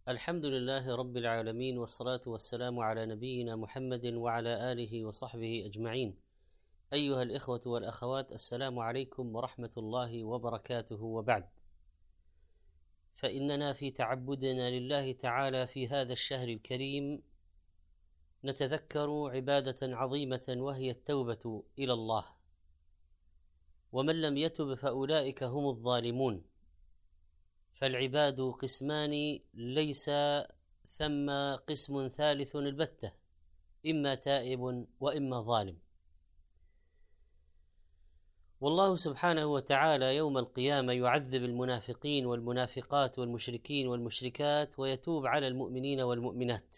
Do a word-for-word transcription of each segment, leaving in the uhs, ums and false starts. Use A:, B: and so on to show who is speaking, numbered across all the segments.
A: الحمد لله رب العالمين، والصلاة والسلام على نبينا محمد وعلى آله وصحبه أجمعين. أيها الإخوة والأخوات، السلام عليكم ورحمة الله وبركاته. وبعد، فإننا في تعبدنا لله تعالى في هذا الشهر الكريم نتذكر عبادة عظيمة، وهي التوبة إلى الله. ومن لم يتب فأولئك هم الظالمون. فالعباد قسمان، ليس ثم قسم ثالث البتة، إما تائب وإما ظالم. والله سبحانه وتعالى يوم القيامة يعذب المنافقين والمنافقات والمشركين والمشركات، ويتوب على المؤمنين والمؤمنات.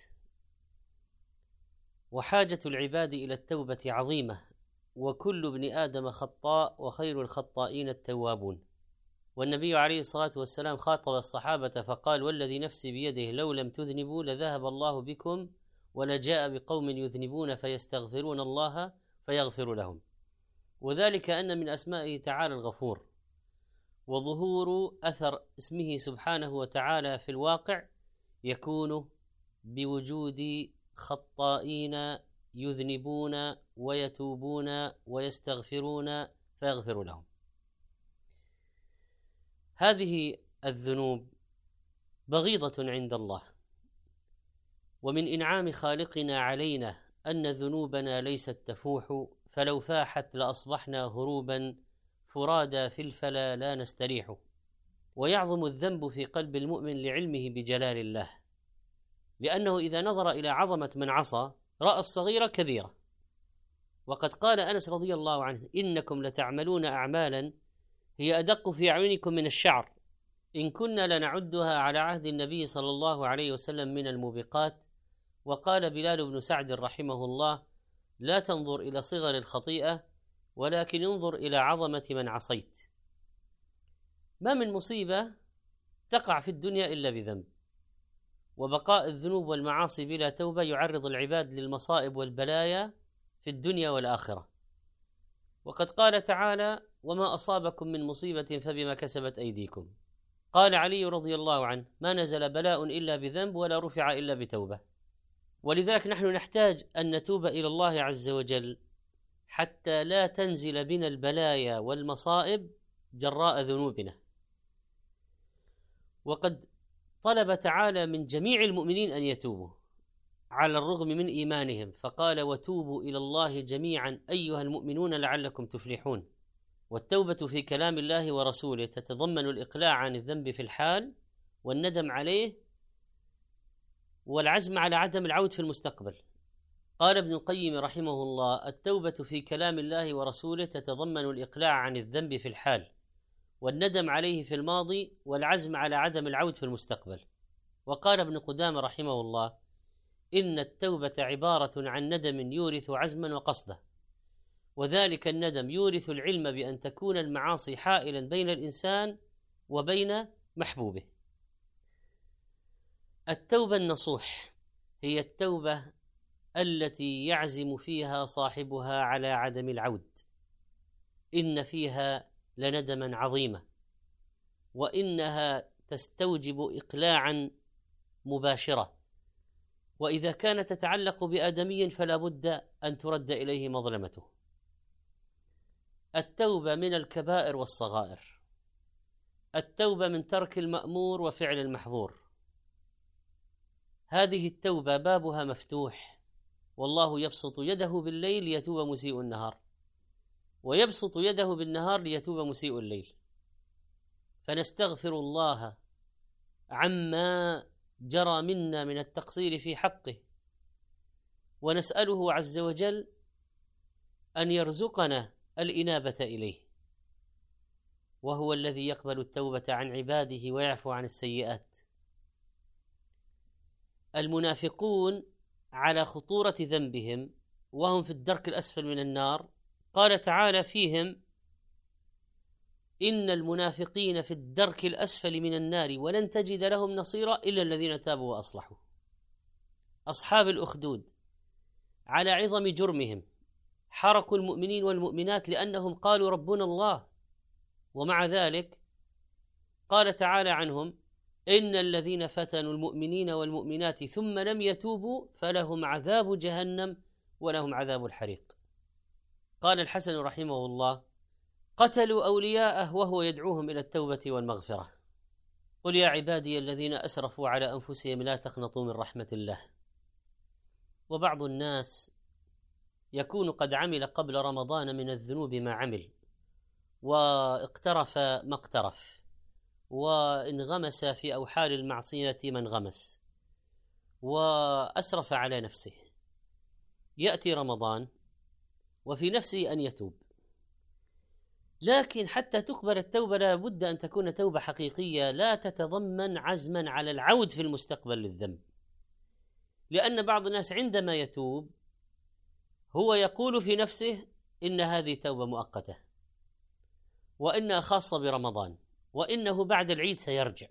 A: وحاجة العباد إلى التوبة عظيمة، وكل ابن آدم خطاء، وخير الخطائين التوابون. والنبي عليه الصلاة والسلام خاطب الصحابة فقال: والذي نفسي بيده لو لم تذنبوا لذهب الله بكم، ولجاء بقوم يذنبون فيستغفرون الله فيغفر لهم. وذلك أن من أسمائه تعالى الغفور، وظهور أثر اسمه سبحانه وتعالى في الواقع يكون بوجود خطائين يذنبون ويتوبون ويستغفرون فيغفر لهم. هذه الذنوب بغيضة عند الله، ومن إنعام خالقنا علينا أن ذنوبنا ليست تفوح، فلو فاحت لأصبحنا هروبا فرادا في الفلا لا نستريح. ويعظم الذنب في قلب المؤمن لعلمه بجلال الله، لأنه إذا نظر إلى عظمة من عصى رأى الصغير كبيرة. وقد قال أنس رضي الله عنه: إنكم لتعملون أعمالا هي أدق في أعينكم من الشعر، إن كنا لنعدها على عهد النبي صلى الله عليه وسلم من الموبقات. وقال بلال بن سعد رحمه الله: لا تنظر إلى صغر الخطيئة، ولكن انظر إلى عظمة من عصيت. ما من مصيبة تقع في الدنيا إلا بذنب، وبقاء الذنوب والمعاصي بلا توبة يعرض العباد للمصائب والبلايا في الدنيا والآخرة. وقد قال تعالى: وما أصابكم من مصيبة فبما كسبت أيديكم. قال علي رضي الله عنه: ما نزل بلاء إلا بذنب، ولا رفع إلا بتوبة. ولذلك نحن نحتاج أن نتوب إلى الله عز وجل حتى لا تنزل بنا البلايا والمصائب جراء ذنوبنا. وقد طلب تعالى من جميع المؤمنين أن يتوبوا على الرغم من إيمانهم، فقال: وتوبوا إلى الله جميعا أيها المؤمنون لعلكم تفلحون. والتوبة في كلام الله ورسوله تتضمن الإقلاع عن الذنب في الحال، والندم عليه، والعزم على عدم العود في المستقبل. قال ابن القيم رحمه الله: التوبة في كلام الله ورسوله تتضمن الإقلاع عن الذنب في الحال، والندم عليه في الماضي، والعزم على عدم العود في المستقبل. وقال ابن قدامة رحمه الله: إن التوبة عبارة عن ندم يورث عزما وقصدا، وذلك الندم يورث العلم بأن تكون المعاصي حائلا بين الإنسان وبين محبوبه. التوبة النصوح هي التوبة التي يعزم فيها صاحبها على عدم العود، إن فيها لندما عظيما، وإنها تستوجب إقلاعا مباشرة. وإذا كانت تتعلق بآدمي فلا بد أن ترد إليه مظلمته. التوبة من الكبائر والصغائر، التوبة من ترك المأمور وفعل المحظور. هذه التوبة بابها مفتوح، والله يبسط يده بالليل ليتوب مسيء النهار، ويبسط يده بالنهار ليتوب مسيء الليل. فنستغفر الله عما جرى منا من التقصير في حقه، ونسأله عز وجل أن يرزقنا الإنابة إليه، وهو الذي يقبل التوبة عن عباده ويعفو عن السيئات. المنافقون على خطورة ذنبهم وهم في الدرك الأسفل من النار، قال تعالى فيهم: إن المنافقين في الدرك الأسفل من النار ولن تجد لهم نصيرا إلا الذين تابوا وأصلحوا. أصحاب الأخدود على عظم جرمهم حرقوا المؤمنين والمؤمنات لأنهم قالوا ربنا الله، ومع ذلك قال تعالى عنهم: إن الذين فتنوا المؤمنين والمؤمنات ثم لم يتوبوا فلهم عذاب جهنم ولهم عذاب الحريق. قال الحسن رحمه الله: قتلوا أولياءه وهو يدعوهم إلى التوبة والمغفرة. قل يا عبادي الذين أسرفوا على أنفسهم لا تقنطوا من رحمة الله. وبعض الناس يكون قد عمل قبل رمضان من الذنوب ما عمل، واقترف ما اقترف، وانغمس في أوحال المعصية ما انغمس، وأسرف على نفسه. يأتي رمضان وفي نفسه أن يتوب، لكن حتى تقبل التوبة لا بد أن تكون توبة حقيقية لا تتضمن عزما على العود في المستقبل للذنب. لأن بعض الناس عندما يتوب هو يقول في نفسه إن هذه توبة مؤقتة، وإنها خاصة برمضان، وإنه بعد العيد سيرجع،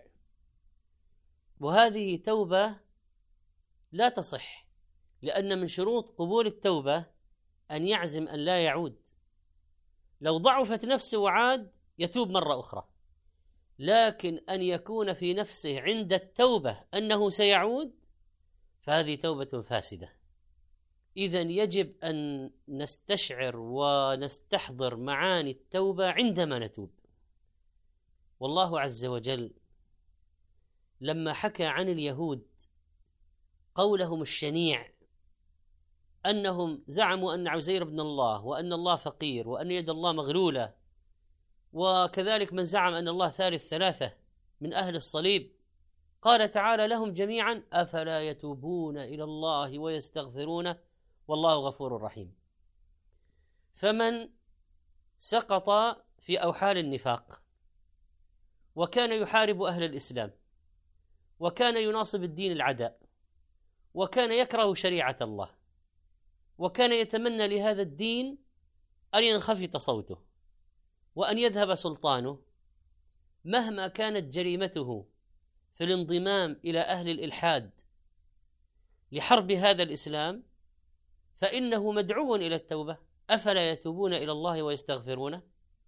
A: وهذه توبة لا تصح، لأن من شروط قبول التوبة أن يعزم أن لا يعود. لو ضعفت نفسه وعاد يتوب مرة أخرى، لكن أن يكون في نفسه عند التوبة أنه سيعود فهذه توبة فاسدة. إذن يجب أن نستشعر ونستحضر معاني التوبة عندما نتوب. والله عز وجل لما حكى عن اليهود قولهم الشنيع أنهم زعموا أن عزير بن الله، وأن الله فقير، وأن يد الله مغلولة، وكذلك من زعم أن الله ثالث ثلاثة من أهل الصليب، قال تعالى لهم جميعا: أفلا يتوبون إلى الله ويستغفرونه والله غفور رحيم. فمن سقط في أوحال النفاق وكان يحارب أهل الإسلام وكان يناصب الدين العداء وكان يكره شريعة الله وكان يتمنى لهذا الدين أن ينخفض صوته وأن يذهب سلطانه، مهما كانت جريمته في الانضمام إلى أهل الإلحاد لحرب هذا الإسلام، فإنه مدعو إلى التوبة. أفلا يتوبون إلى الله ويستغفرونه؟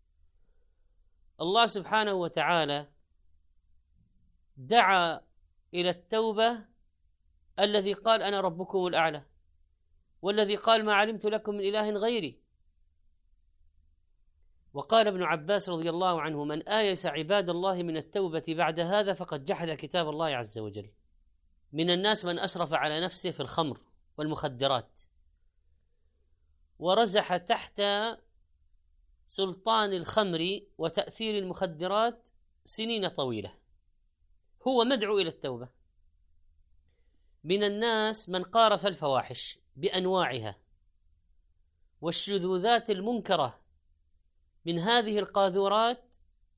A: الله سبحانه وتعالى دعا إلى التوبة الذي قال: أنا ربكم الأعلى، والذي قال: ما علمت لكم من إله غيري. وقال ابن عباس رضي الله عنه: من آيس عباد الله من التوبة بعد هذا فقد جحد كتاب الله عز وجل. من الناس من أسرف على نفسه في الخمر والمخدرات ورزح تحت سلطان الخمر وتأثير المخدرات سنين طويلة، هو مدعو إلى التوبة. من الناس من قارف الفواحش بأنواعها والشذوذات المنكرة من هذه القاذورات،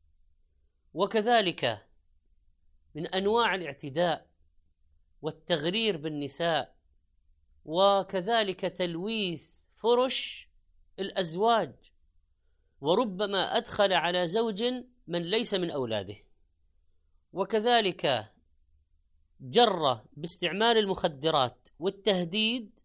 A: وكذلك من أنواع الاعتداء والتغرير بالنساء، وكذلك تلويث فرش الأزواج، وربما أدخل على زوج من ليس من أولاده، وكذلك جر باستعمال المخدرات والتهديد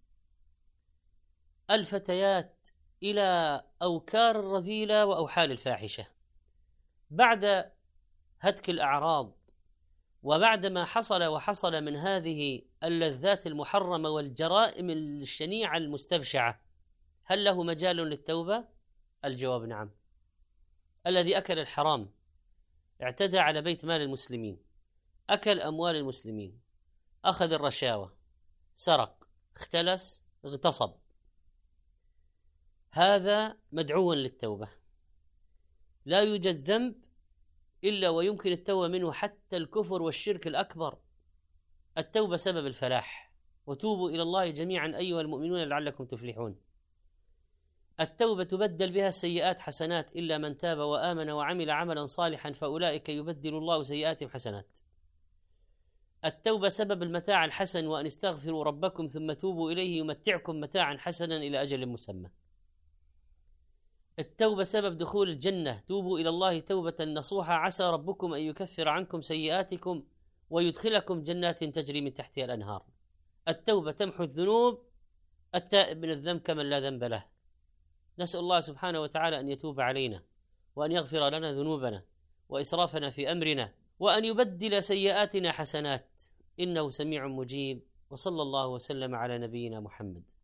A: الفتيات إلى أوكار الرذيلة وأوحال الفاحشة. بعد هتك الأعراض وبعدما حصل وحصل من هذه اللذات المحرمة والجرائم الشنيعة المستبشعة، هل له مجال للتوبة؟ الجواب نعم. الذي أكل الحرام، اعتدى على بيت مال المسلمين، أكل أموال المسلمين، أخذ الرشاوى، سرق، اختلس، اغتصب، هذا مدعو للتوبة. لا يوجد ذنب إلا ويمكن التوبة منه، حتى الكفر والشرك الأكبر. التوبة سبب الفلاح. وتوبوا إلى الله جميعا أيها المؤمنون لعلكم تفلحون. التوبة تبدل بها السيئات حسنات، إلا من تاب وآمن وعمل عملا صالحا فأولئك يبدل الله سيئاتهم حسنات. التوبة سبب المتاع الحسن، وأن استغفروا ربكم ثم توبوا إليه يمتعكم متاعا حسنا إلى أجل مسمى. التوبة سبب دخول الجنة، توبوا إلى الله توبة نصوحا عسى ربكم أن يكفر عنكم سيئاتكم ويدخلكم جنات تجري من تحتها الأنهار. التوبة تمحو الذنوب، التائب من الذنب كمن لا ذنب له. نسأل الله سبحانه وتعالى أن يتوب علينا وأن يغفر لنا ذنوبنا وإسرافنا في أمرنا وأن يبدل سيئاتنا حسنات، إنه سميع مجيب. وصلى الله وسلم على نبينا محمد.